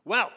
Well,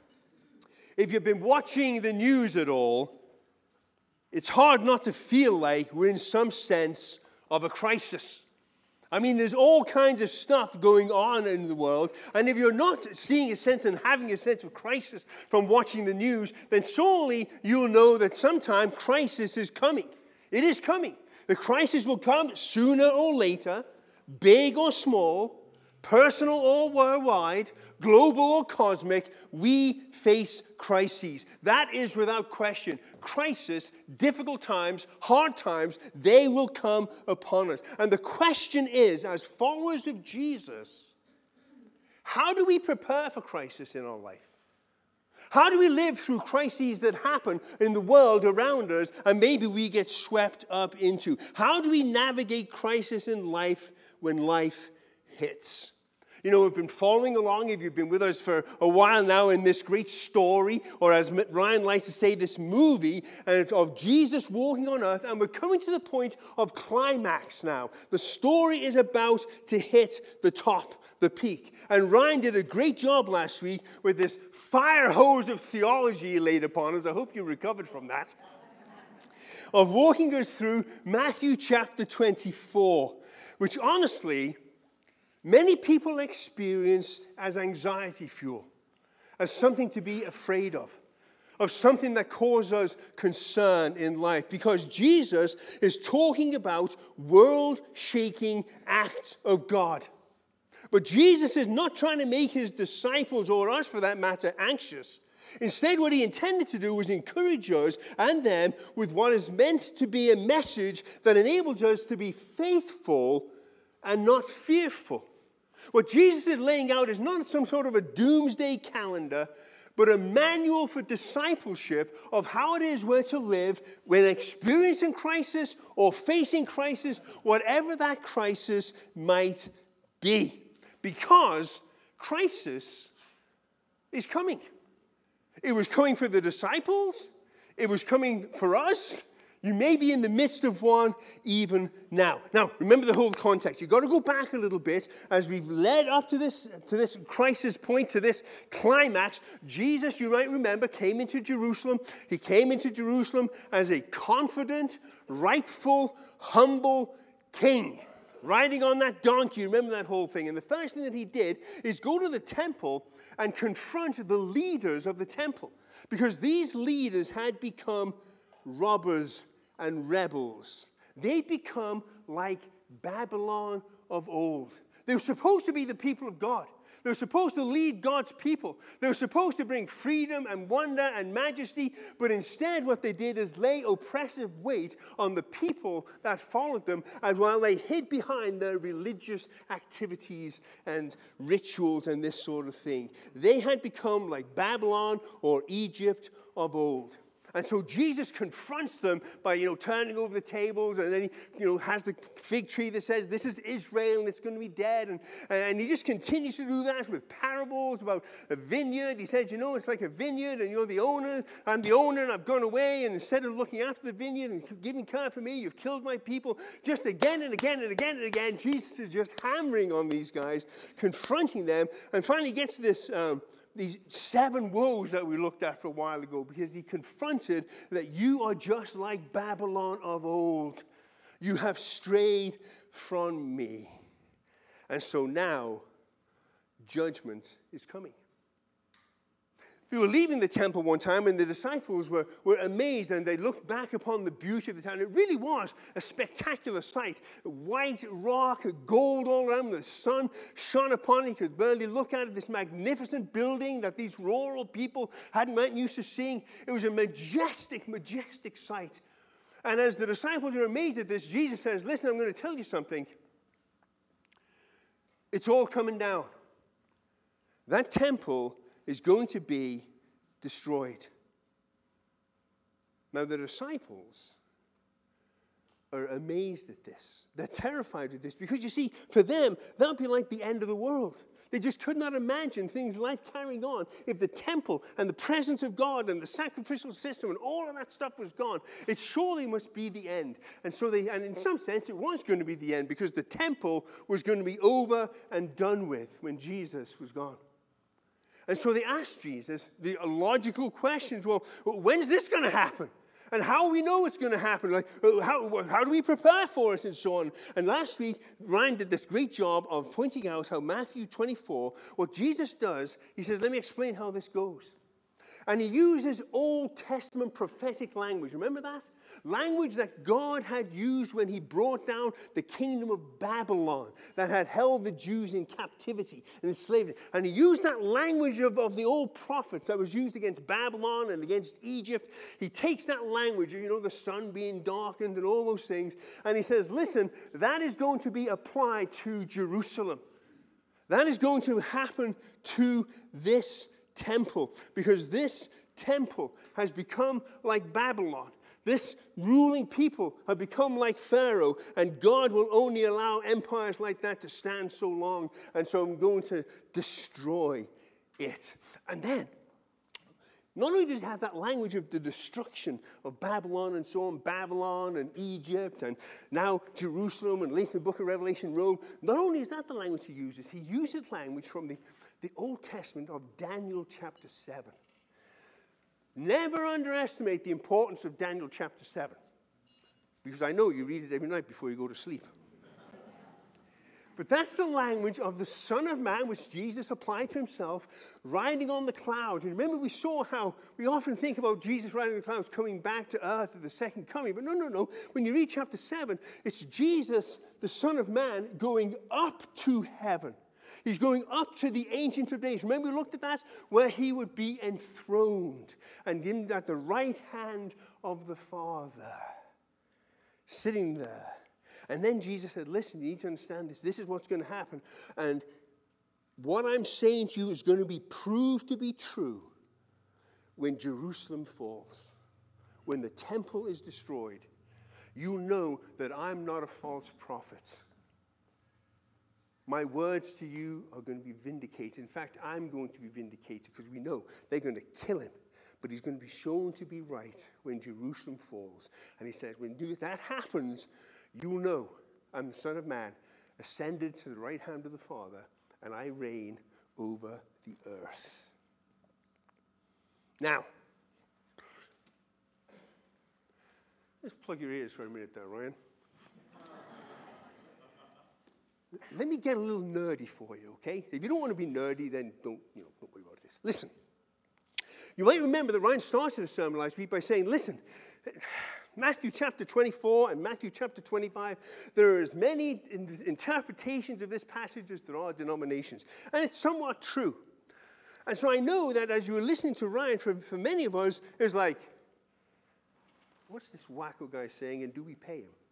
if you've been watching the news at all, it's hard not to feel like we're in some sense of a crisis. I mean, there's all kinds of stuff going on in the world, and if you're not seeing a sense and having a sense of crisis from watching the news, then surely you'll know that sometime crisis is coming. It is coming. The crisis will come sooner or later, big or small, personal or worldwide, global or cosmic. We face crises. That is without question. Crisis, difficult times, hard times, they will come upon us. And the question is, as followers of Jesus, how do we prepare for crisis in our life? How do we live through crises that happen in the world around us and maybe we get swept up into? How do we navigate crisis in life when life hits? You know, we've been following along, if you've been with us for a while now, in this great story, or as Ryan likes to say, this movie of Jesus walking on earth, and we're coming to the point of climax now. The story is about to hit the top, the peak. And Ryan did a great job last week with this fire hose of theology he laid upon us. I hope you recovered from that. Of walking us through Matthew chapter 24, which honestly, many people experience as anxiety fuel, as something to be afraid of something that causes us concern in life, because Jesus is talking about world-shaking acts of God. But Jesus is not trying to make his disciples, or us for that matter, anxious. Instead, what he intended to do was encourage us and them with what is meant to be a message that enables us to be faithful and not fearful. What Jesus is laying out is not some sort of a doomsday calendar, but a manual for discipleship of how it is we're to live when experiencing crisis or facing crisis, whatever that crisis might be. Because crisis is coming. It was coming for the disciples. It was coming for us. You may be in the midst of one even now. Now, remember the whole context. You've got to go back a little bit as we've led up to this crisis point, to this climax. Jesus, you might remember, came into Jerusalem. He came into Jerusalem as a confident, rightful, humble king, riding on that donkey. Remember that whole thing. And the first thing that he did is go to the temple and confront the leaders of the temple, because these leaders had become robbers and rebels. They become like Babylon of old. They were supposed to be the people of God. They were supposed to lead God's people. They were supposed to bring freedom and wonder and majesty, but instead what they did is lay oppressive weight on the people that followed them, and while they hid behind their religious activities and rituals and this sort of thing. They had become like Babylon or Egypt of old. And so Jesus confronts them by, turning over the tables, and then he, has the fig tree that says, this is Israel, and it's going to be dead. And he just continues to do that with parables about a vineyard. He says, it's like a vineyard, and you're the owner. I'm the owner, and I've gone away, and instead of looking after the vineyard and giving care for me, you've killed my people. Just again and again and again and again, Jesus is just hammering on these guys, confronting them, and finally gets to this these 7 woes that we looked at for a while ago, because he confronted that you are just like Babylon of old. You have strayed from me. And so now, judgment is coming. We were leaving the temple one time, and the disciples were amazed, and they looked back upon the beauty of the town. It really was a spectacular sight. White rock, gold all around. The sun shone upon it. You could barely look at it. This magnificent building that these rural people hadn't used to seeing. It was a majestic, majestic sight. And as the disciples are amazed at this, Jesus says, listen, I'm going to tell you something. It's all coming down. That temple is going to be destroyed. Now, the disciples are amazed at this. They're terrified at this, because, you see, for them, that would be like the end of the world. They just could not imagine things life carrying on if the temple and the presence of God and the sacrificial system and all of that stuff was gone. It surely must be the end. And in some sense, it was going to be the end, because the temple was going to be over and done with when Jesus was gone. And so they asked Jesus the logical questions. Well, when's this going to happen? And how do we know it's going to happen? Like, how do we prepare for it and so on? And last week, Ryan did this great job of pointing out how Matthew 24, what Jesus does, he says, let me explain how this goes. And he uses Old Testament prophetic language. Remember that? Language that God had used when he brought down the kingdom of Babylon that had held the Jews in captivity and enslavement. And he used that language of the old prophets that was used against Babylon and against Egypt. He takes that language, the sun being darkened and all those things, and he says, listen, that is going to be applied to Jerusalem. That is going to happen to this temple, because this temple has become like Babylon. This ruling people have become like Pharaoh, and God will only allow empires like that to stand so long, and so I'm going to destroy it. And then, not only does he have that language of the destruction of Babylon and so on, Babylon and Egypt, and now Jerusalem, and later in the book of Revelation, Rome, not only is that the language he uses language from the Old Testament of Daniel chapter 7. Never underestimate the importance of Daniel chapter 7. Because I know you read it every night before you go to sleep. But that's the language of the Son of Man, which Jesus applied to himself, riding on the clouds. And remember, we saw how we often think about Jesus riding on the clouds coming back to earth at the second coming. But no. When you read chapter 7, it's Jesus, the Son of Man, going up to heaven. He's going up to the Ancient of Days. Remember we looked at that? Where he would be enthroned and given at the right hand of the Father. Sitting there. And then Jesus said, listen, you need to understand this. This is what's going to happen. And what I'm saying to you is going to be proved to be true when Jerusalem falls. When the temple is destroyed. You know that I'm not a false prophet. My words to you are going to be vindicated. In fact, I'm going to be vindicated because we know they're going to kill him. But he's going to be shown to be right when Jerusalem falls. And he says, when that happens, you'll know I'm the Son of Man, ascended to the right hand of the Father, and I reign over the earth. Now, let's plug your ears for a minute there, Ryan. Let me get a little nerdy for you, okay? If you don't want to be nerdy, then don't worry about this. Listen. You might remember that Ryan started a sermon last week by saying, listen, Matthew chapter 24 and Matthew chapter 25, there are as many interpretations of this passage as there are denominations. And it's somewhat true. And so I know that as you were listening to Ryan, for many of us, it was like, what's this wacko guy saying, and do we pay him?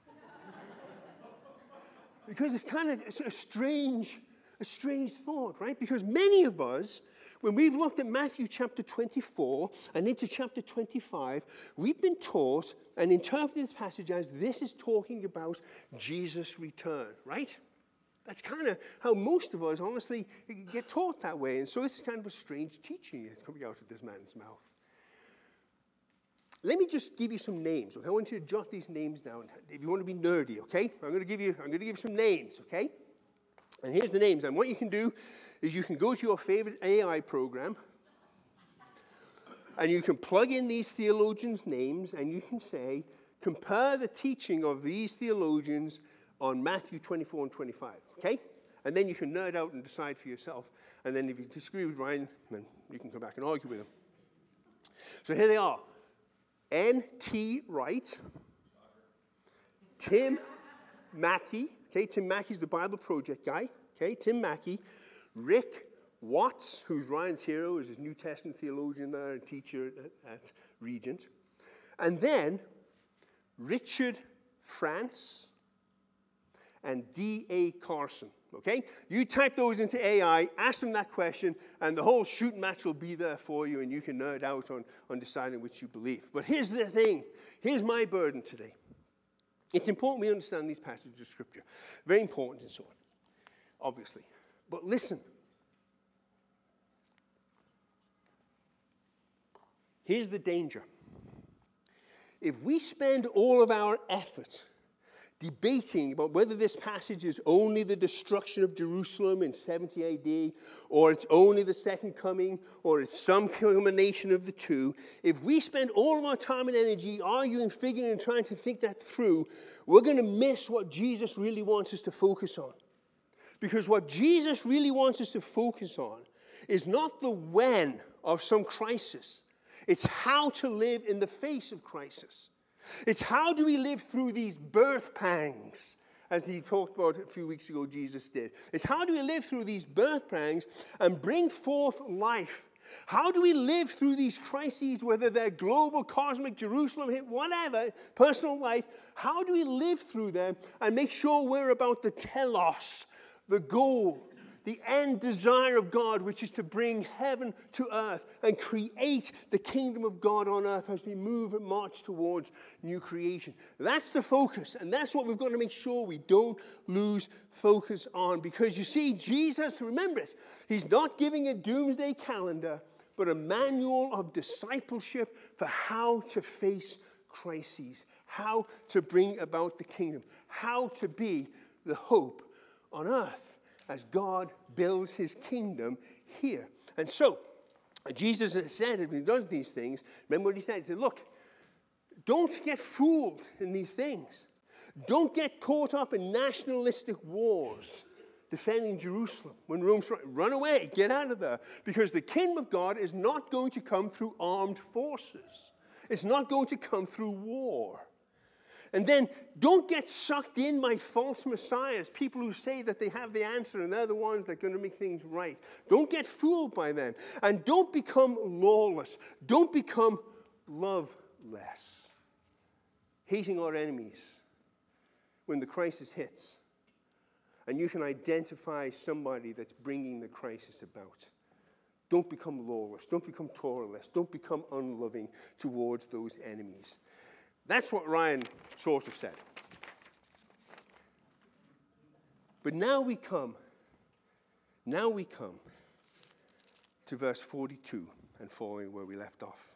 Because it's a strange thought, right? Because many of us, when we've looked at Matthew chapter 24 and into chapter 25, we've been taught and interpreted this passage as this is talking about Jesus' return, right? That's kind of how most of us, honestly, get taught that way. And so this is kind of a strange teaching that's coming out of this man's mouth. Let me just give you some names. Okay? I want you to jot these names down if you want to be nerdy, okay? I'm going to give you some names, okay? And here's the names. And what you can do is you can go to your favorite AI program and you can plug in these theologians' names and you can say, compare the teaching of these theologians on Matthew 24 and 25, okay? And then you can nerd out and decide for yourself. And then if you disagree with Ryan, then you can come back and argue with him. So here they are. N.T. Wright, Tim Mackie, okay, Tim Mackie's the Bible Project guy, okay, Tim Mackie, Rick Watts, who's Ryan's hero, is his New Testament theologian there and teacher at Regent, and then Richard France and D.A. Carson. Okay? You type those into AI, ask them that question, and the whole shooting match will be there for you, and you can nerd out on deciding which you believe. But here's the thing. Here's my burden today. It's important we understand these passages of Scripture. Very important and so on, obviously. But listen. Here's the danger. If we spend all of our effort debating about whether this passage is only the destruction of Jerusalem in 70 AD, or it's only the second coming, or it's some combination of the two, if we spend all of our time and energy arguing, figuring, and trying to think that through, we're going to miss what Jesus really wants us to focus on. Because what Jesus really wants us to focus on is not the when of some crisis. It's how to live in the face of crisis. It's how do we live through these birth pangs, as he talked about a few weeks ago, Jesus did. It's how do we live through these birth pangs and bring forth life? How do we live through these crises, whether they're global, cosmic, Jerusalem, whatever, personal life? How do we live through them and make sure we're about the telos, the goal, the end desire of God, which is to bring heaven to earth and create the kingdom of God on earth as we move and march towards new creation. That's the focus, and that's what we've got to make sure we don't lose focus on. Because you see, Jesus, remember this, he's not giving a doomsday calendar, but a manual of discipleship for how to face crises, how to bring about the kingdom, how to be the hope on earth as God builds his kingdom here. And so, Jesus has said, when he does these things, remember what he said? He said, look, don't get fooled in these things. Don't get caught up in nationalistic wars defending Jerusalem. When Rome's run away, get out of there. Because the kingdom of God is not going to come through armed forces. It's not going to come through war. And then don't get sucked in by false messiahs, people who say that they have the answer and they're the ones that are going to make things right. Don't get fooled by them. And don't become lawless. Don't become loveless. Hating our enemies when the crisis hits. And you can identify somebody that's bringing the crisis about. Don't become lawless. Don't become Torahless. Don't become unloving towards those enemies. That's what Ryan Shorter said. But now we come to verse 42 and following where we left off.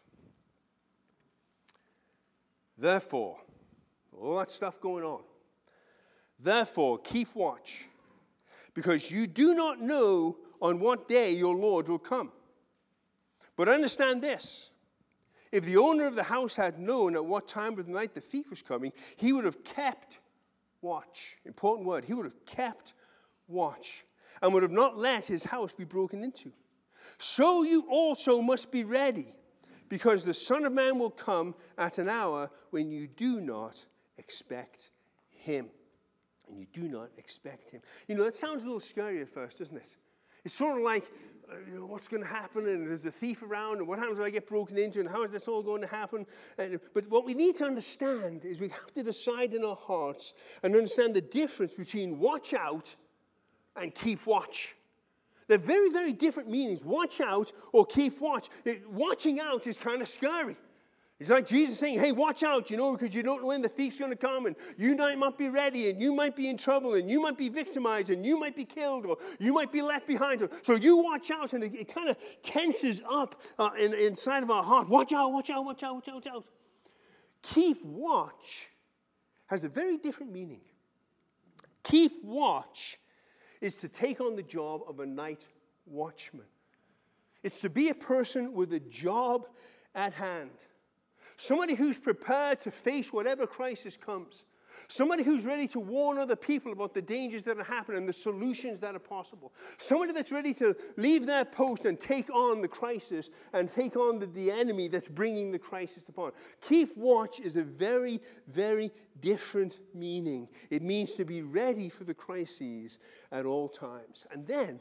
Therefore, all that stuff going on. Therefore, keep watch, because you do not know on what day your Lord will come. But understand this. If the owner of the house had known at what time of the night the thief was coming, he would have kept watch. Important word. He would have kept watch and would have not let his house be broken into. So you also must be ready, because the Son of Man will come at an hour when you do not expect him. And you do not expect him. You know, that sounds a little scary at first, doesn't it? It's sort of like, what's going to happen, and there's the thief around, and what happens when I get broken into, and how is this all going to happen? But what we need to understand is we have to decide in our hearts and understand the difference between watch out and keep watch. They're very, very different meanings. Watch out or keep watch. Watching out is kind of scary. It's like Jesus saying, hey, watch out, because you don't know when the thief's going to come, and you might be ready, and you might be in trouble, and you might be victimized, and you might be killed, or you might be left behind. So you watch out, and it kind of tenses up inside of our heart. Watch out, watch out, watch out, watch out, watch out. Keep watch has a very different meaning. Keep watch is to take on the job of a night watchman. It's to be a person with a job at hand. Somebody who's prepared to face whatever crisis comes. Somebody who's ready to warn other people about the dangers that are happening and the solutions that are possible. Somebody that's ready to leave their post and take on the crisis and take on the enemy that's bringing the crisis upon. Keep watch is a very, very different meaning. It means to be ready for the crises at all times. And then,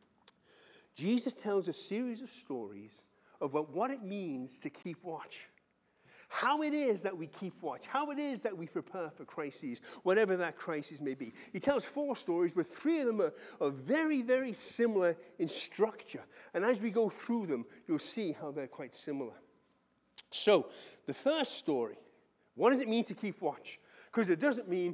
Jesus tells a series of stories about what it means to keep watch. How it is that we keep watch. How it is that we prepare for crises, whatever that crisis may be. He tells 4 stories, but 3 of them are very, very similar in structure. And as we go through them, you'll see how they're quite similar. So, the first story, what does it mean to keep watch? Because it doesn't mean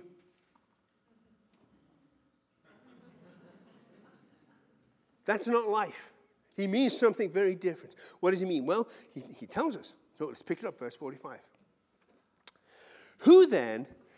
that's not life. He means something very different. What does he mean? Well, he tells us. So let's pick it up, verse 45. Who then,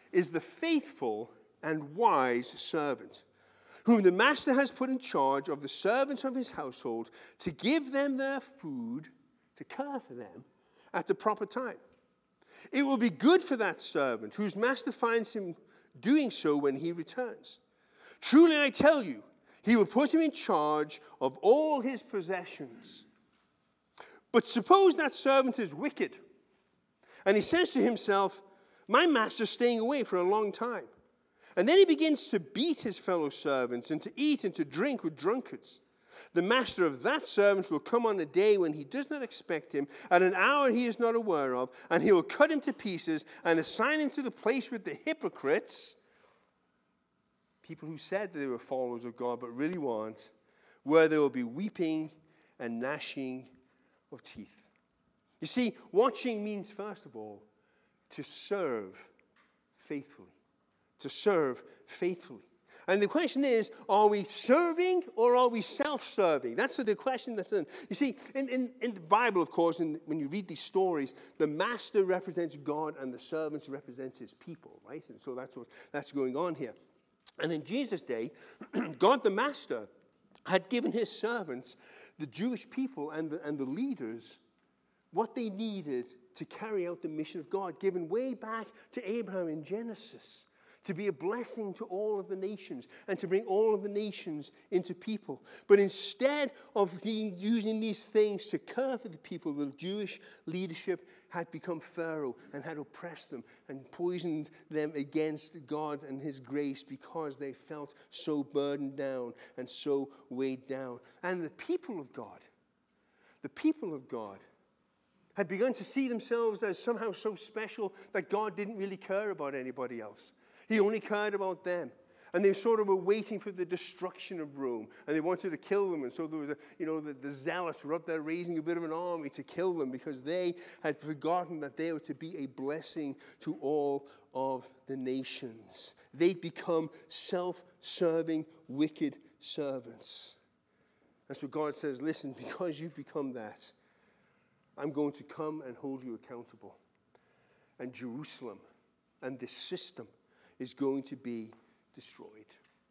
is the faithful and wise servant, whom the master has put in charge of the servants of his household to give them their food, to care for them at the proper time. It will be good for that servant whose master finds him doing so when he returns. Truly I tell you, he will put him in charge of all his possessions. But suppose that servant is wicked, and he says to himself, my master's staying away for a long time. And then he begins to beat his fellow servants and to eat and to drink with drunkards. The master of that servant will come on a day when he does not expect him, at an hour he is not aware of, and he will cut him to pieces and assign him to the place with the hypocrites, people who said that they were followers of God but really weren't, where there will be weeping and gnashing of teeth. You see, watching means, first of all, to serve faithfully. To serve faithfully. And the question is, are we serving or are we self-serving? That's the question that's in. You see, in the Bible, of course, when you read these stories, the master represents God and the servants represent his people, right? And so that's going on here. And in Jesus' day, God the master had given his servants, the Jewish people and the leaders, what they needed to carry out the mission of God, given way back to Abraham in Genesis, to be a blessing to all of the nations and to bring all of the nations into people. But instead of using these things to care for the people, the Jewish leadership had become Pharaoh and had oppressed them and poisoned them against God and his grace because they felt so burdened down and so weighed down. And the people of God had begun to see themselves as somehow so special that God didn't really care about anybody else. He only cared about them. And they sort of were waiting for the destruction of Rome. And they wanted to kill them. And so there was, the zealots were up there raising a bit of an army to kill them because they had forgotten that they were to be a blessing to all of the nations. They'd become self-serving, wicked servants. And so God says, listen, because you've become that, I'm going to come and hold you accountable. And Jerusalem and this system is going to be destroyed.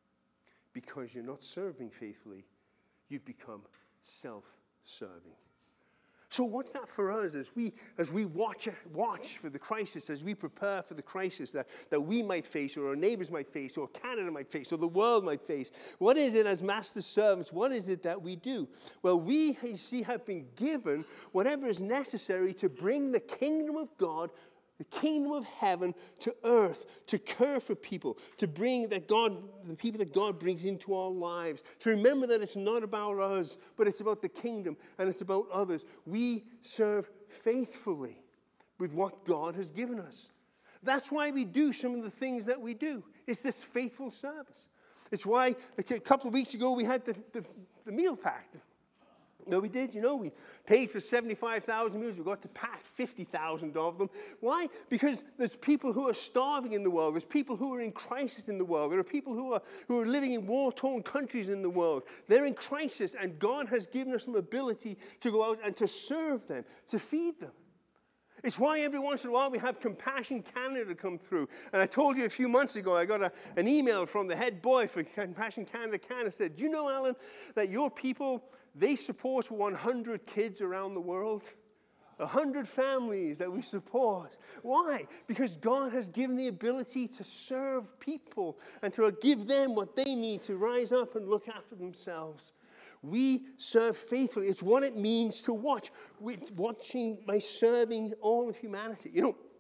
Because you're not serving faithfully, you've become self-serving. So what's that for us as we watch for the crisis, as we prepare for the crisis that we might face, or our neighbors might face, or Canada might face, or the world might face? What is it as master servants? What is it that we do? Well, we, you see, have been given whatever is necessary to bring the kingdom of God, the kingdom of heaven to earth, to care for people, to bring the people that God brings into our lives, to remember that it's not about us, but it's about the kingdom and it's about others. We serve faithfully with what God has given us. That's why we do some of the things that we do. It's this faithful service. It's why a couple of weeks ago we had the meal pack. No, we did. We paid for 75,000 meals. We got to pack 50,000 of them. Why? Because there's people who are starving in the world. There's people who are in crisis in the world. There are people who are living in war-torn countries in the world. They're in crisis, and God has given us some ability to go out and to serve them, to feed them. It's why every once in a while we have Compassion Canada come through. And I told you a few months ago, I got an email from the head boy for Compassion Canada said, do you know, Alan, that your people, they support 100 kids around the world? 100 families that we support. Why? Because God has given the ability to serve people and to give them what they need to rise up and look after themselves. We serve faithfully. It's what it means to watch. Watching by serving all of humanity.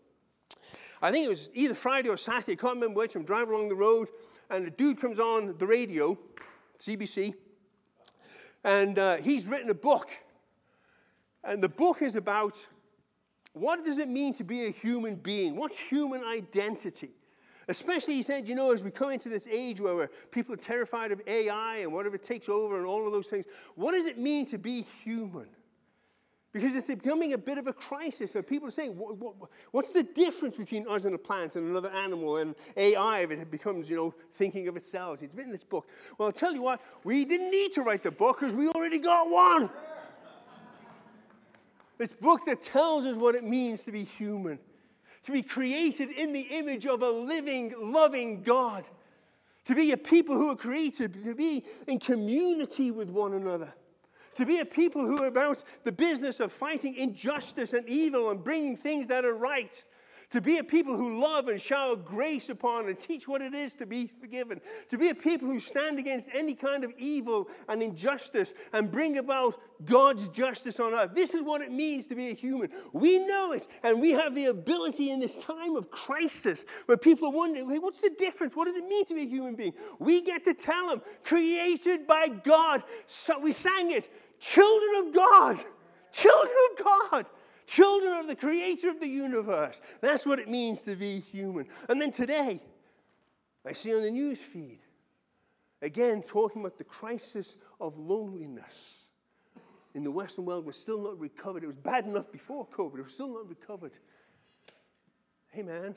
I think it was either Friday or Saturday, I can't remember which. I'm driving along the road, and a dude comes on the radio, CBC, and he's written a book. And the book is about what does it mean to be a human being? What's human identity? Especially, he said, as we come into this age where people are terrified of AI and whatever takes over and all of those things, what does it mean to be human? Because it's becoming a bit of a crisis where people are saying, what's the difference between us and a plant and another animal and AI if it becomes, thinking of itself? He's written this book. Well, I'll tell you what, we didn't need to write the book because we already got one. This book that tells us what it means to be human. to be created in the image of a living, loving God, to be a people who are created to be in community with one another, to be a people who are about the business of fighting injustice and evil and bringing things that are right, to be a people who love and shower grace upon and teach what it is to be forgiven, to be a people who stand against any kind of evil and injustice and bring about God's justice on earth. This is what it means to be a human. We know it, and we have the ability in this time of crisis where people are wondering, hey, what's the difference? What does it mean to be a human being? We get to tell them, created by God. So we sang it, children of God, children of God. Children of the creator of the universe. That's what it means to be human. And then today, I see on the news feed, again, talking about the crisis of loneliness. In the Western world, we're still not recovered. It was bad enough before COVID. We're still not recovered. Hey, man,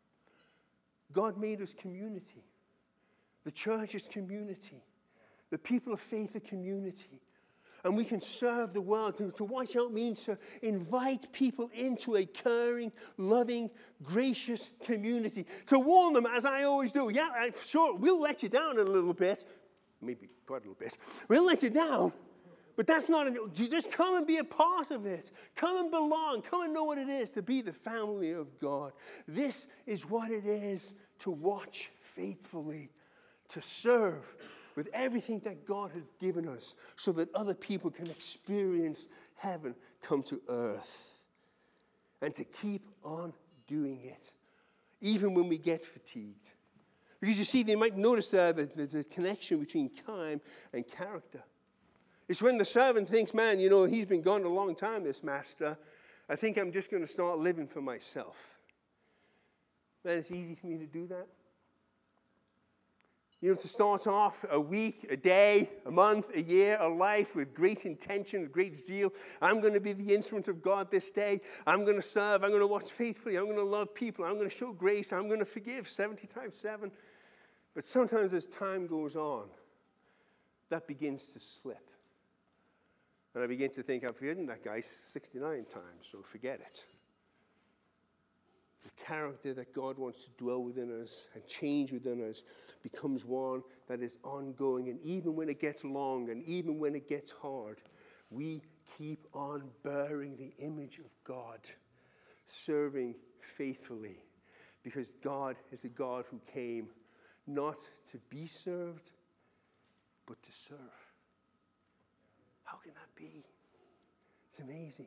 God made us community. The church is community. The people of faith are community. And we can serve the world. To watch out means to invite people into a caring, loving, gracious community. To warn them, as I always do. Yeah, sure, we'll let you down a little bit. Maybe quite a little bit. We'll let you down. But that's not just come and be a part of it. Come and belong. Come and know what it is to be the family of God. This is what it is to watch faithfully, to serve with everything that God has given us so that other people can experience heaven come to earth. And to keep on doing it, even when we get fatigued. Because you see, they might notice there the connection between time and character. It's when the servant thinks, man, you know, he's been gone a long time, this master. I think I'm just going to start living for myself. Man, it's easy for me to do that. You know, to start off a week, a day, a month, a year, a life with great intention, great zeal. I'm going to be the instrument of God this day. I'm going to serve. I'm going to watch faithfully. I'm going to love people. I'm going to show grace. I'm going to forgive 70 times 7. But sometimes as time goes on, that begins to slip. And I begin to think, I've forgiven that guy 69 times, so forget it. The character that God wants to dwell within us and change within us becomes one that is ongoing. And even when it gets long and even when it gets hard, we keep on bearing the image of God, serving faithfully. Because God is a God who came not to be served, but to serve. How can that be? It's amazing.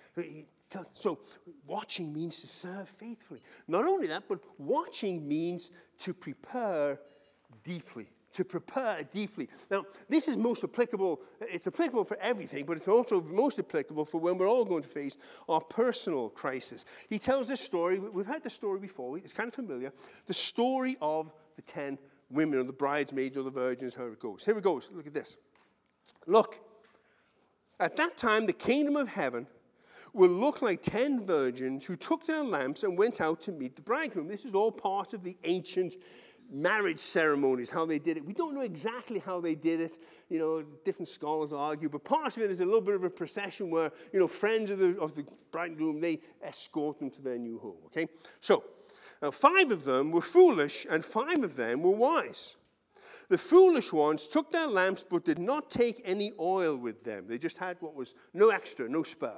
So watching means to serve faithfully. Not only that, but watching means to prepare deeply. To prepare deeply. Now, this is most applicable. It's applicable for everything, but it's also most applicable for when we're all going to face our personal crisis. He tells this story. We've heard this story before. It's kind of familiar. The story of the 10 women, or the bridesmaids, or the virgins, how it goes. Here it goes. Look at this. Look, at that time, the kingdom of heaven will look like 10 virgins who took their lamps and went out to meet the bridegroom. This is all part of the ancient marriage ceremonies, how they did it. We don't know exactly how they did it. You know, different scholars argue, but part of it is a little bit of a procession where, you know, friends of the bridegroom, they escort them to their new home, okay? So, now 5 of them were foolish and 5 of them were wise. The foolish ones took their lamps but did not take any oil with them. They just had what was no extra, no spare.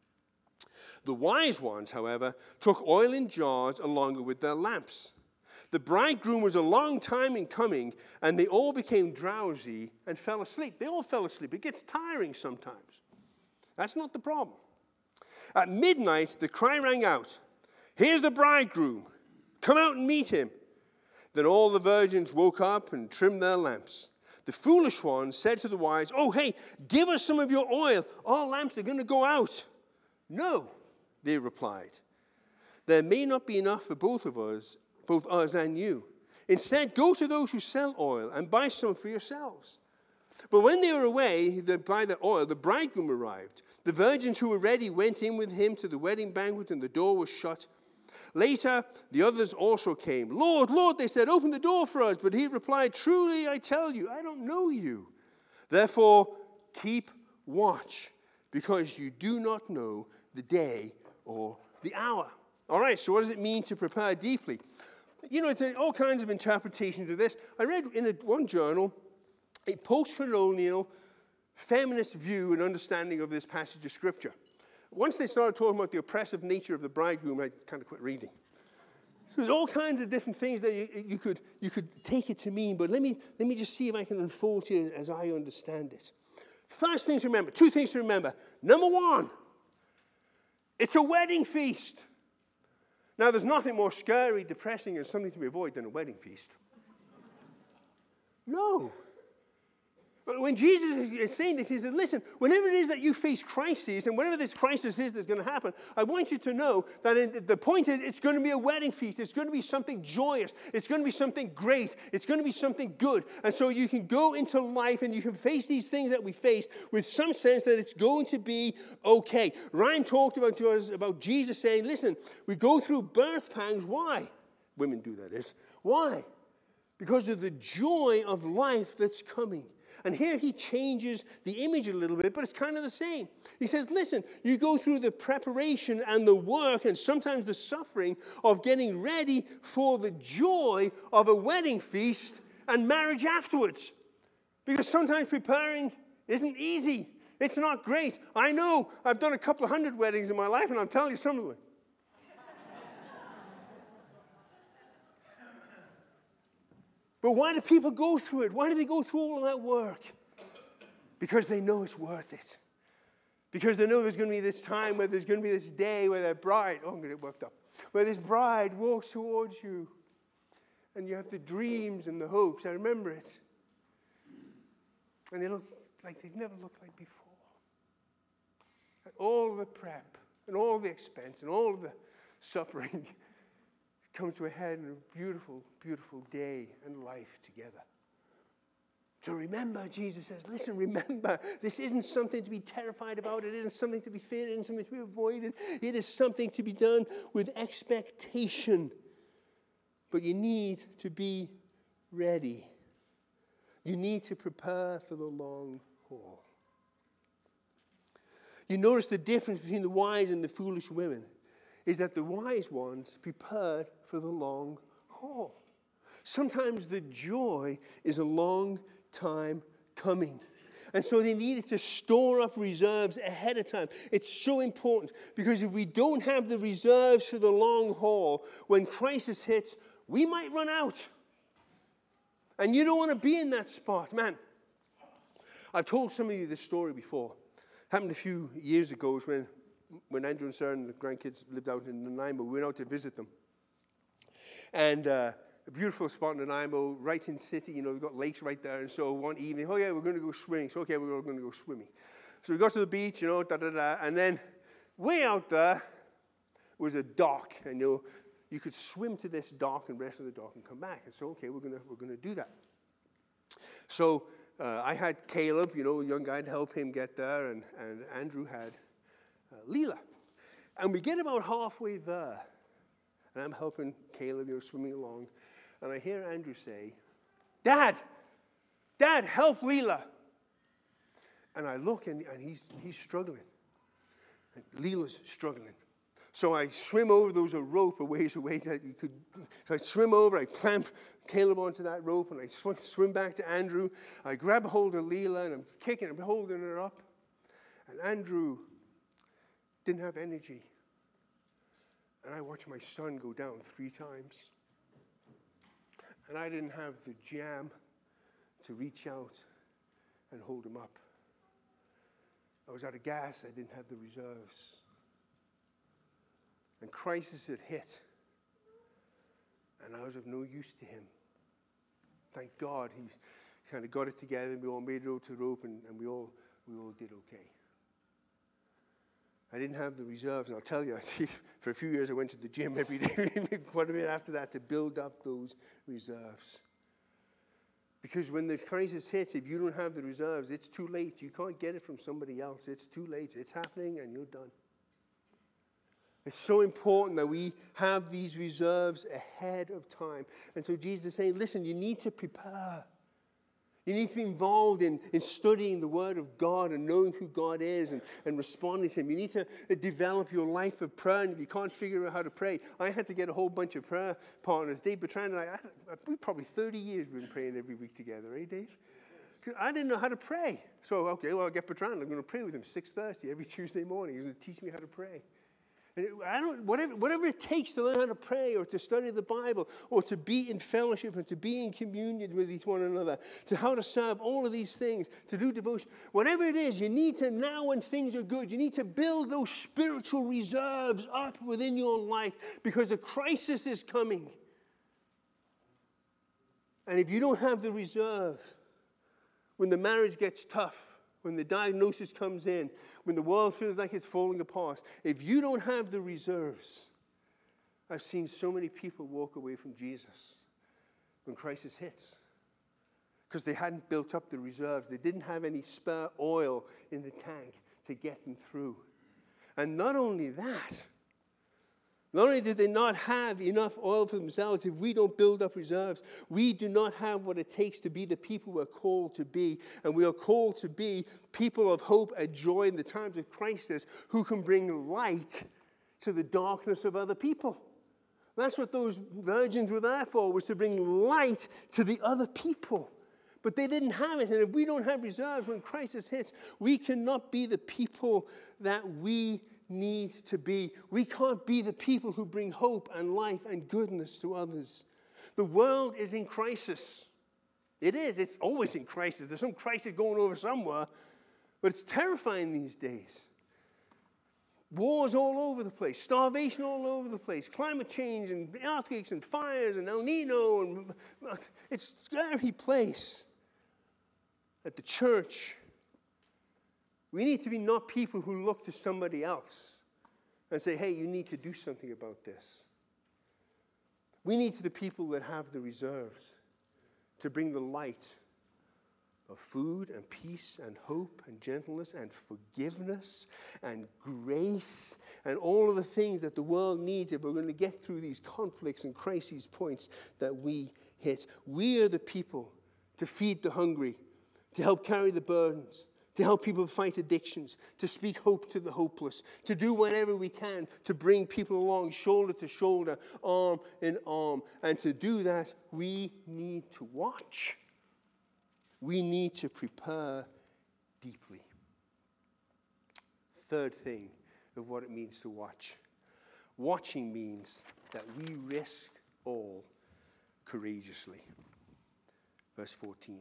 The wise ones, however, took oil in jars along with their lamps. The bridegroom was a long time in coming, and they all became drowsy and fell asleep. They all fell asleep. It gets tiring sometimes. That's not the problem. At midnight, the cry rang out, "Here's the bridegroom. Come out and meet him." Then all the virgins woke up and trimmed their lamps. The foolish ones said to the wise, "Oh, hey, give us some of your oil. Our lamps are going to go out." "No," they replied. "There may not be enough for both us and you. Instead, go to those who sell oil and buy some for yourselves." But when they were away to buy the oil, the bridegroom arrived. The virgins who were ready went in with him to the wedding banquet, and the door was shut. Later, the others also came. "Lord, Lord," they said, "open the door for us." But he replied, "Truly, I tell you, I don't know you. Therefore, keep watch, because you do not know the day or the hour." All right, so what does it mean to prepare deeply? You know, there's all kinds of interpretations of this. I read in one journal a post-colonial feminist view and understanding of this passage of Scripture. Once they started talking about the oppressive nature of the bridegroom, I kind of quit reading. So there's all kinds of different things that you could take it to mean, but let me just see if I can unfold to you as I understand it. First thing to remember, two things to remember. Number one, it's a wedding feast. Now, there's nothing more scary, depressing, and something to be avoided than a wedding feast. No. But when Jesus is saying this, he says, listen, whenever it is that you face crises, and whatever this crisis is that's going to happen, I want you to know that the point is it's going to be a wedding feast. It's going to be something joyous. It's going to be something great. It's going to be something good. And so you can go into life and you can face these things that we face with some sense that it's going to be okay. Ryan talked to us about Jesus saying, listen, we go through birth pangs. Why? Women do, that is. Why? Because of the joy of life that's coming. And here he changes the image a little bit, but it's kind of the same. He says, listen, you go through the preparation and the work and sometimes the suffering of getting ready for the joy of a wedding feast and marriage afterwards. Because sometimes preparing isn't easy. It's not great. I know. I've done a couple of 100 weddings in my life, and I'm telling you some of them. But why do people go through it? Why do they go through all of that work? Because they know it's worth it. Because they know there's going to be this time where there's going to be this day where their bride, I'm going to get worked up, where this bride walks towards you. And you have the dreams and the hopes. I remember it. And they look like they've never looked like before. And all the prep and all the expense and all the suffering comes to a head in a beautiful, beautiful day and life together. So remember, Jesus says, listen, remember, this isn't something to be terrified about. It isn't something to be feared. It isn't something to be avoided. It is something to be done with expectation. But you need to be ready. You need to prepare for the long haul. You notice the difference between the wise and the foolish women is that the wise ones prepared for the long haul. Sometimes the joy is a long time coming. And so they needed to store up reserves ahead of time. It's so important because if we don't have the reserves for the long haul, when crisis hits, we might run out. And you don't want to be in that spot. Man, I've told some of you this story before. Happened a few years ago when Andrew and Sarah and the grandkids lived out in Nanaimo. We went out to visit them. And a beautiful spot in Nanaimo, right in the city. You know, we've got lakes right there. And so one evening, oh yeah, we're going to go swimming. So okay, we're going to go swimming. So we got to the beach, you know, and then way out there was a dock. And you could swim to this dock and rest on the dock and come back. And so okay, we're going to do that. So I had Caleb, you know, a young guy, to help him get there, and Andrew had Leela. And we get about halfway there, and I'm helping Caleb, you know, swimming along, and I hear Andrew say, Dad, help Leela. And I look, and he's struggling. And Leela's struggling. So I swim over. There was a rope a ways away that you could. So I swim over. I clamp Caleb onto that rope, and I swim back to Andrew. I grab hold of Leela, and I'm kicking, I'm holding her up. And Andrew didn't have energy. And I watched my son go down 3 times. And I didn't have the jam to reach out and hold him up. I was out of gas. I didn't have the reserves. And crisis had hit. And I was of no use to him. Thank God he kind of got it together, and we all made it out to rope, and we all did okay. I didn't have the reserves, and I'll tell you, for a few years I went to the gym every day, quite a bit after that, to build up those reserves. Because when the crisis hits, if you don't have the reserves, it's too late. You can't get it from somebody else. It's too late. It's happening, and you're done. It's so important that we have these reserves ahead of time. And so Jesus is saying, listen, you need to prepare. You need to be involved in studying the Word of God and knowing who God is and responding to Him. You need to develop your life of prayer. And if you can't figure out how to pray, I had to get a whole bunch of prayer partners. Dave Bertrand and I, we probably 30 years we've been praying every week together, eh, Dave? I didn't know how to pray. So, okay, well, I'll get Bertrand. I'm going to pray with him 6:30 every Tuesday morning. He's going to teach me how to pray. Whatever it takes to learn how to pray or to study the Bible or to be in fellowship and to be in communion with each one another, to how to serve, all of these things, to do devotion, whatever it is, you need to, now when things are good, you need to build those spiritual reserves up within your life because a crisis is coming. And if you don't have the reserve, when the marriage gets tough, when the diagnosis comes in, when the world feels like it's falling apart, if you don't have the reserves, I've seen so many people walk away from Jesus when crisis hits because they hadn't built up the reserves. They didn't have any spare oil in the tank to get them through. And not only that, not only did they not have enough oil for themselves, if we don't build up reserves, we do not have what it takes to be the people we're called to be. And we are called to be people of hope and joy in the times of crisis who can bring light to the darkness of other people. That's what those virgins were there for, was to bring light to the other people. But they didn't have it. And if we don't have reserves when crisis hits, we cannot be the people that we need to be. We can't be the people who bring hope and life and goodness to others. The world is in crisis. It is. It's always in crisis. There's some crisis going over somewhere, but it's terrifying these days. Wars all over the place, starvation all over the place, climate change and earthquakes and fires and El Nino. And it's a scary place. At the church, we need to be not people who look to somebody else and say, hey, you need to do something about this. We need to be the people that have the reserves to bring the light of food and peace and hope and gentleness and forgiveness and grace and all of the things that the world needs if we're going to get through these conflicts and crises points that we hit. We are the people to feed the hungry, to help carry the burdens, to help people fight addictions, to speak hope to the hopeless, to do whatever we can to bring people along shoulder to shoulder, arm in arm. And to do that, we need to watch. We need to prepare deeply. Third thing of what it means to watch. Watching means that we risk all courageously. Verse 14.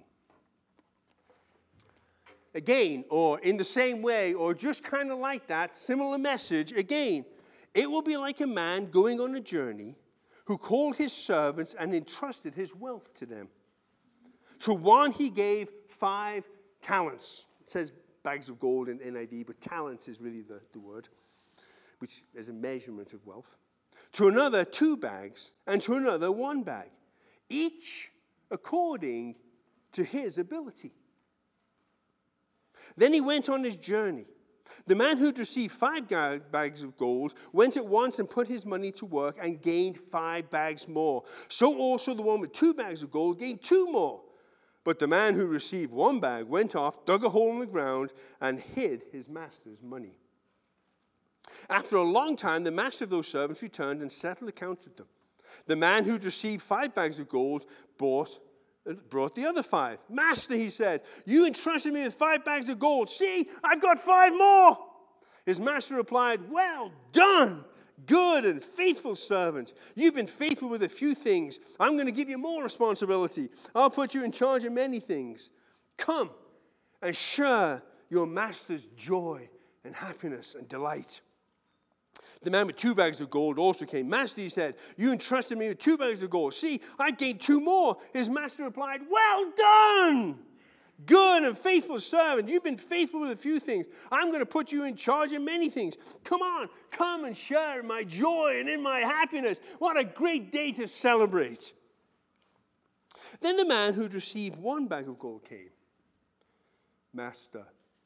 Again, or in the same way, or just kind of like that, similar message, again, it will be like a man going on a journey who called his servants and entrusted his wealth to them. To one he gave 5 talents. It says bags of gold in NIV, but talents is really the word, which is a measurement of wealth. To another 2 bags, and to another 1 bag, each according to his ability. Then he went on his journey. The man who'd received 5 bags of gold went at once and put his money to work and gained 5 bags more. So also the one with 2 bags of gold gained 2 more. But the man who received 1 bag went off, dug a hole in the ground, and hid his master's money. After a long time, the master of those servants returned and settled accounts with them. The man who'd received 5 bags of gold brought the other 5. Master, he said, you entrusted me with 5 bags of gold. See, I've got 5 more. His master replied, well done, good and faithful servant. You've been faithful with a few things. I'm going to give you more responsibility. I'll put you in charge of many things. Come and share your master's joy and happiness and delight. The man with 2 bags of gold also came. Master, he said, you entrusted me with 2 bags of gold. See, I've gained 2 more. His master replied, well done, good and faithful servant. You've been faithful with a few things. I'm going to put you in charge of many things. Come on, come and share my joy and in my happiness. What a great day to celebrate. Then the man who'd received 1 bag of gold came. Master,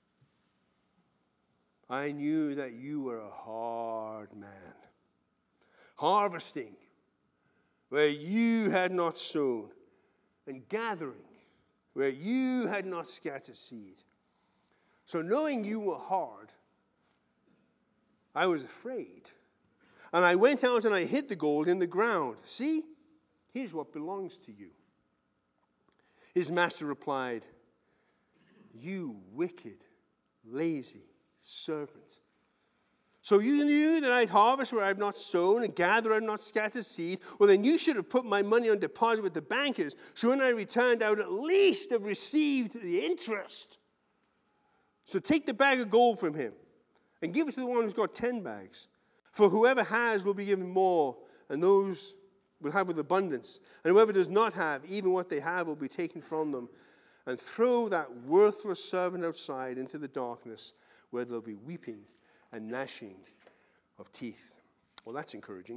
I knew that you were a hard man, harvesting where you had not sown, and gathering where you had not scattered seed. So knowing you were hard, I was afraid. And I went out and I hid the gold in the ground. See, here's what belongs to you. His master replied, you wicked, lazy servant. So you knew that I'd harvest where I've not sown and gather where I've not scattered seed. Well, then you should have put my money on deposit with the bankers. So when I returned, I would at least have received the interest. So take the bag of gold from him and give it to the one who's got 10 bags. For whoever has will be given more, and those will have with abundance. And whoever does not have, even what they have will be taken from them. And throw that worthless servant outside into the darkness, where there'll be weeping and gnashing of teeth. Well, that's encouraging.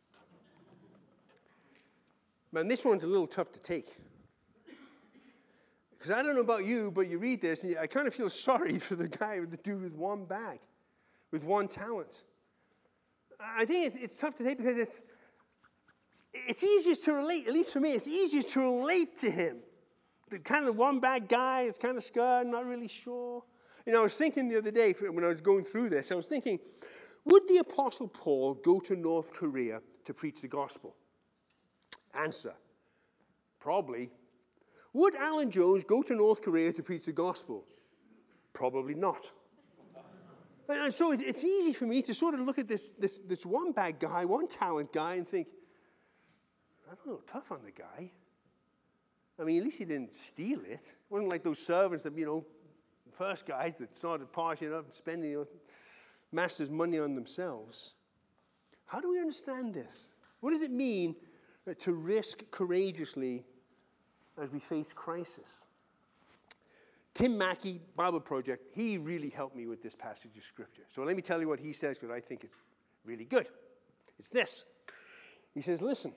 Man, this one's a little tough to take. Because I don't know about you, but you read this, and I kind of feel sorry for the guy, the dude with one bag, with one talent. I think it's tough to take because it's easiest to relate, at least for me, it's easiest to relate to him. The kind of one bag guy is kind of scared, not really sure. You know, I was thinking the other day, when I was going through this, I was thinking, would the Apostle Paul go to North Korea to preach the gospel? Answer, probably. Would Alan Jones go to North Korea to preach the gospel? Probably not. And so it's easy for me to sort of look at this one bag guy, one talent guy, and think, that's a little tough on the guy. I mean, at least he didn't steal it. It wasn't like those servants that, first guys that started partying up and spending master's money on themselves. How do we understand this? What does it mean to risk courageously as we face crisis? Tim Mackey, Bible Project, he really helped me with this passage of Scripture. So let me tell you what he says, because I think it's really good. It's this. He says, listen,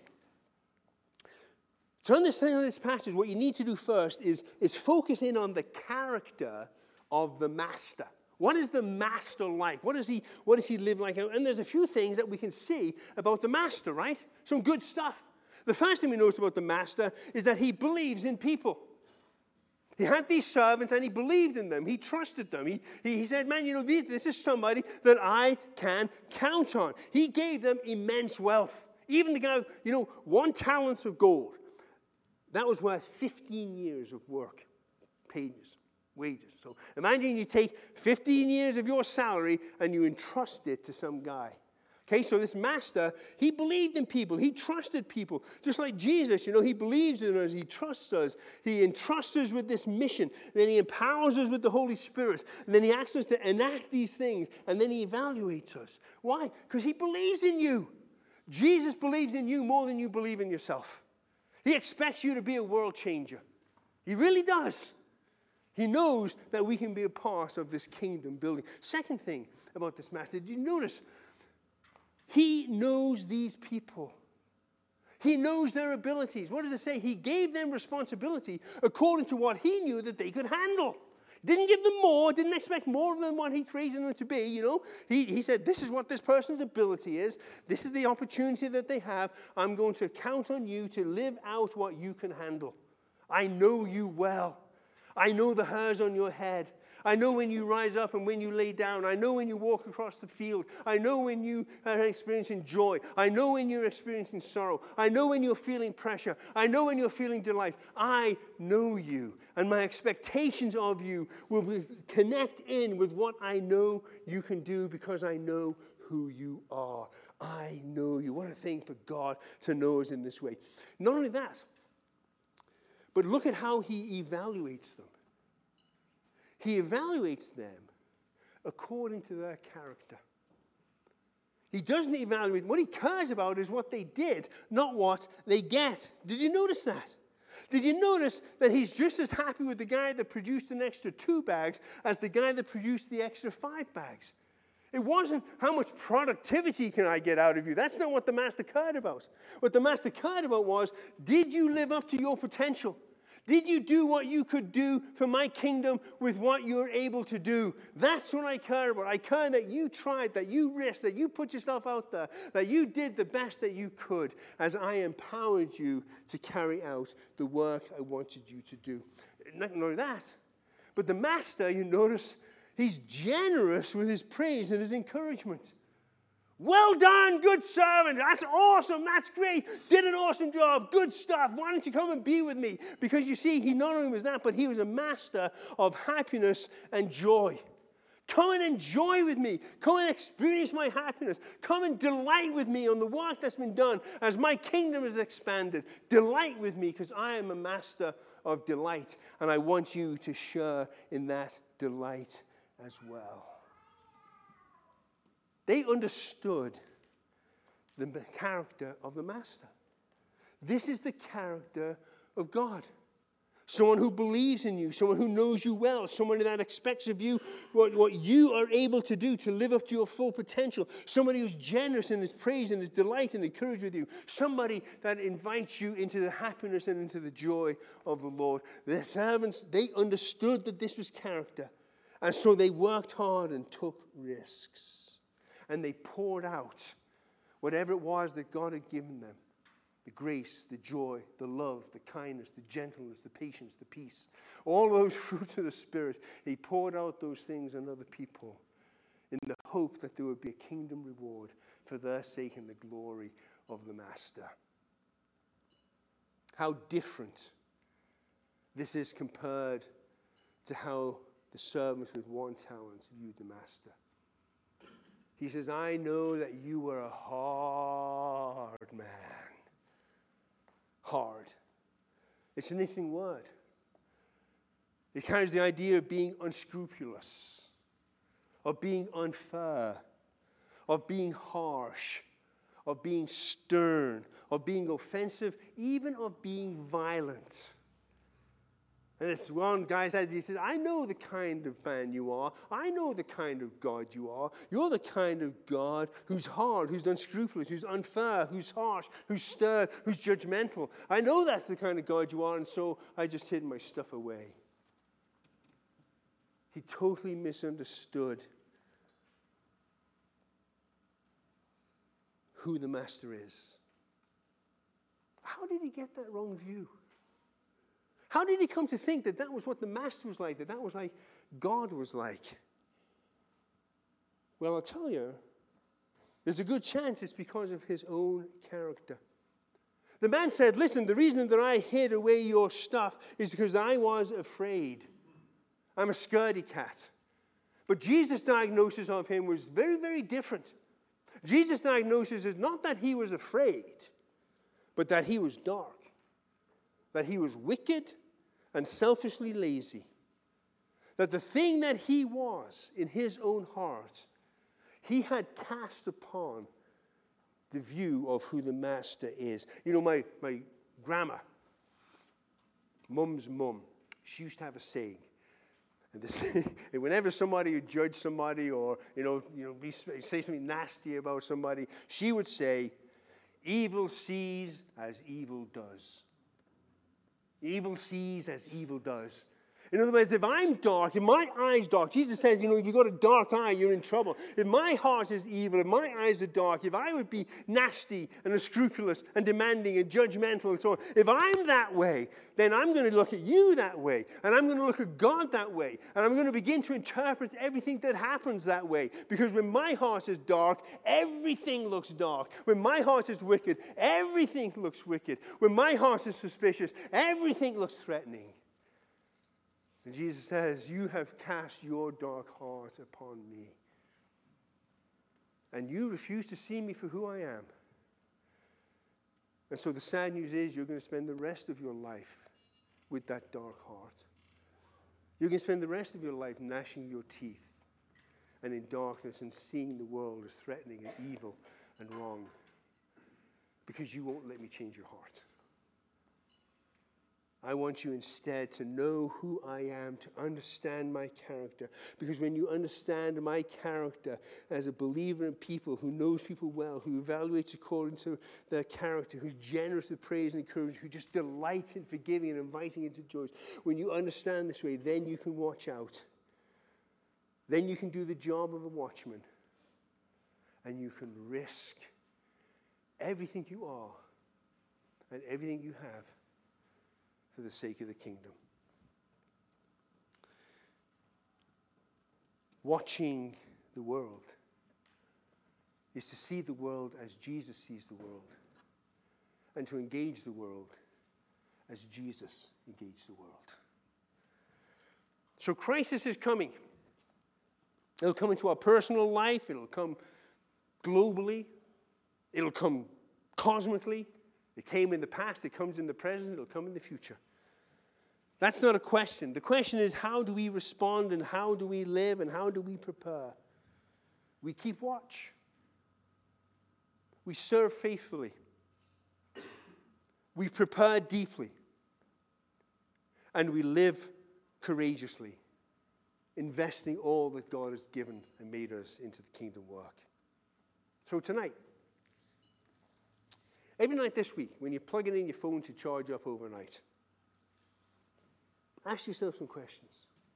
to understand this passage, what you need to do first is focus in on the character of the master. What is the master like? What does he live like? And there's a few things that we can see about the master, right? Some good stuff. The first thing we notice about the master is that he believes in people. He had these servants and he believed in them. He trusted them. He said, man, this is somebody that I can count on. He gave them immense wealth. Even the guy with, 1 talent of gold. That was worth 15 years of work, wages. So imagine you take 15 years of your salary and you entrust it to some guy. Okay, so this master, he believed in people. He trusted people. Just like Jesus, he believes in us. He trusts us. He entrusts us with this mission. And then he empowers us with the Holy Spirit. And then he asks us to enact these things. And then he evaluates us. Why? Because he believes in you. Jesus believes in you more than you believe in yourself. He expects you to be a world changer. He really does. He knows that we can be a part of this kingdom building. Second thing about this master, did you notice? He knows these people. He knows their abilities. What does it say? He gave them responsibility according to what he knew that they could handle. Didn't give them more, didn't expect more of them than what he created them to be, He said, this is what this person's ability is. This is the opportunity that they have. I'm going to count on you to live out what you can handle. I know you well. I know the hairs on your head. I know when you rise up and when you lay down. I know when you walk across the field. I know when you are experiencing joy. I know when you're experiencing sorrow. I know when you're feeling pressure. I know when you're feeling delight. I know you. And my expectations of you will connect in with what I know you can do because I know who you are. I know you. What a thing for God to know us in this way. Not only that, but look at how he evaluates them. He evaluates them according to their character. He doesn't evaluate. What he cares about is what they did, not what they get. Did you notice that? Did you notice that he's just as happy with the guy that produced an extra 2 bags as the guy that produced the extra 5 bags? It wasn't how much productivity can I get out of you. That's not what the master cared about. What the master cared about was, did you live up to your potential? Did you do what you could do for my kingdom with what you're able to do? That's what I care about. I care that you tried, that you risked, that you put yourself out there, that you did the best that you could as I empowered you to carry out the work I wanted you to do. not only that, but the master, you notice, he's generous with his praise and his encouragement. Well done, good servant. That's awesome. That's great. Did an awesome job. Good stuff. Why don't you come and be with me? Because you see, he not only was that, but he was a master of happiness and joy. Come and enjoy with me. Come and experience my happiness. Come and delight with me on the work that's been done as my kingdom is expanded. Delight with me because I am a master of delight. And I want you to share in that delight as well. They understood the character of the master. This is the character of God. Someone who believes in you, someone who knows you well, someone that expects of you what you are able to do to live up to your full potential, somebody who's generous in his praise and his delight and encourage with you, somebody that invites you into the happiness and into the joy of the Lord. The servants, they understood that this was character, and so they worked hard and took risks. And they poured out whatever it was that God had given them. The grace, the joy, the love, the kindness, the gentleness, the patience, the peace. All those fruits of the Spirit. He poured out those things on other people in the hope that there would be a kingdom reward for their sake and the glory of the Master. How different this is compared to how the servants with 1 talent viewed the Master. He says, I know that you were a hard man. Hard. It's an interesting word. It carries the idea of being unscrupulous, of being unfair, of being harsh, of being stern, of being offensive, even of being violent. And this one guy says, he says, I know the kind of man you are. I know the kind of God you are. You're the kind of God who's hard, who's unscrupulous, who's unfair, who's harsh, who's stern, who's judgmental. I know that's the kind of God you are, and so I just hid my stuff away. He totally misunderstood who the Master is. How did he get that wrong view? How did he come to think that that was what the Master was like, that that was like God was like? Well, I'll tell you, there's a good chance it's because of his own character. The man said, listen, the reason that I hid away your stuff is because I was afraid. I'm a scaredy cat. But Jesus' diagnosis of him was very, very different. Jesus' diagnosis is not that he was afraid, but that he was dark. That he was wicked and selfishly lazy. That the thing that he was in his own heart, he had cast upon the view of who the Master is. You know, my grandma, Mum's mum, she used to have a saying. And whenever somebody would judge somebody or, say something nasty about somebody, she would say, evil sees as evil does. Evil sees as evil does. In other words, if I'm dark, if my eye's dark, Jesus says, if you've got a dark eye, you're in trouble. If my heart is evil, if my eyes are dark, if I would be nasty and unscrupulous and demanding and judgmental and so on, if I'm that way, then I'm going to look at you that way. And I'm going to look at God that way. And I'm going to begin to interpret everything that happens that way. Because when my heart is dark, everything looks dark. When my heart is wicked, everything looks wicked. When my heart is suspicious, everything looks threatening. And Jesus says, you have cast your dark heart upon me. And you refuse to see me for who I am. And so the sad news is you're going to spend the rest of your life with that dark heart. You're going to spend the rest of your life gnashing your teeth and in darkness and seeing the world as threatening and evil and wrong. Because you won't let me change your heart. I want you instead to know who I am, to understand my character. Because when you understand my character as a believer in people, who knows people well, who evaluates according to their character, who's generous with praise and encouragement, who just delights in forgiving and inviting into joy, when you understand this way, then you can watch out. Then you can do the job of a watchman. And you can risk everything you are and everything you have for the sake of the kingdom. watching the world is to see the world as Jesus sees the world, and to engage the world as Jesus engaged the world. So crisis is coming. It'll come into our personal life. It'll come globally. It'll come cosmically. It came in the past. It comes in the present. It'll come in the future. That's not a question. The question is, how do we respond, and how do we live, and how do we prepare? We keep watch. We serve faithfully. We prepare deeply. And we live courageously, investing all that God has given and made us into the kingdom work. So tonight, every night this week, when you're plugging in your phone to charge up overnight, ask yourself some questions.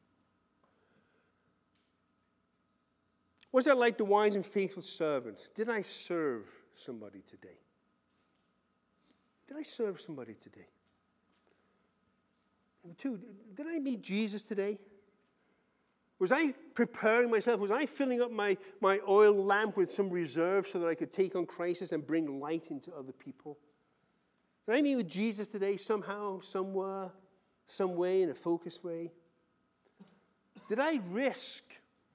Was that like the wise and faithful servant? Did I serve somebody today? Did I serve somebody today? And two, did I meet Jesus today? Was I preparing myself? Was I filling up my oil lamp with some reserve so that I could take on crisis and bring light into other people? Did I meet with Jesus today somehow, somewhere, some way, in a focused way? Did I risk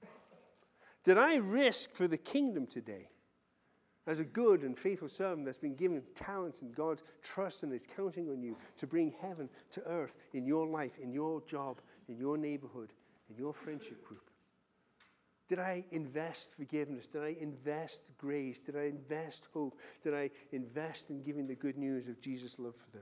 for the kingdom today as a good and faithful servant that's been given talents and God's trust and is counting on you to bring heaven to earth in your life, in your job, in your neighborhood, in your friendship group? Did I invest forgiveness? Did I invest grace? Did I invest hope? Did I invest in giving the good news of Jesus' love for them?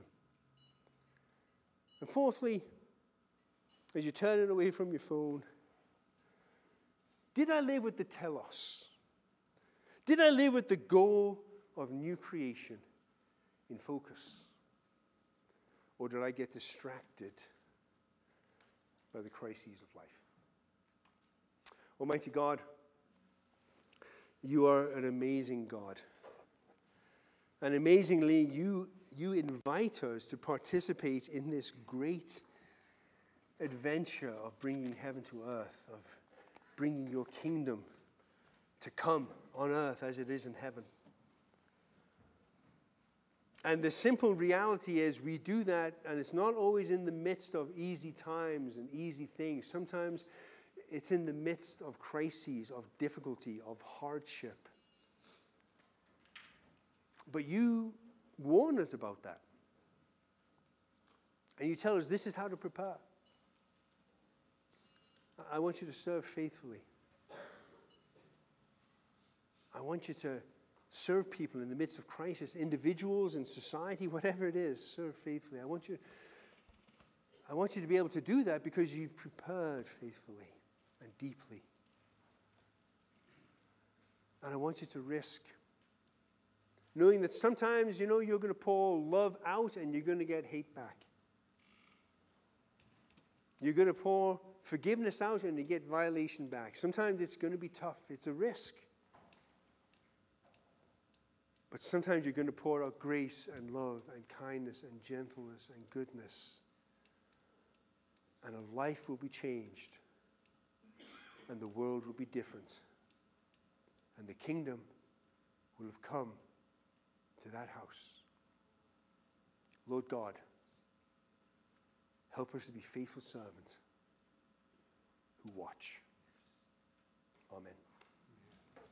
And fourthly, as you're turning away from your phone, did I live with the telos? Did I live with the goal of new creation in focus? Or did I get distracted by the crises of life? Almighty God, you are an amazing God. And amazingly, you invite us to participate in this great adventure of bringing heaven to earth, of bringing your kingdom to come on earth as it is in heaven. And the simple reality is we do that, and it's not always in the midst of easy times and easy things. Sometimes it's in the midst of crises, of difficulty, of hardship. But you warn us about that. And you tell us this is how to prepare. I want you to serve faithfully. I want you to serve people in the midst of crisis, individuals and society, whatever it is, serve faithfully. I want you to be able to do that because you've prepared faithfully and deeply. And I want you to risk, knowing that sometimes, you're going to pour love out and you're going to get hate back. You're going to pour forgiveness out and you get violation back. Sometimes it's going to be tough. It's a risk. But sometimes you're going to pour out grace and love and kindness and gentleness and goodness. And a life will be changed. And the world will be different. And the kingdom will have come to that house. Lord God, help us to be faithful servants who watch. Amen.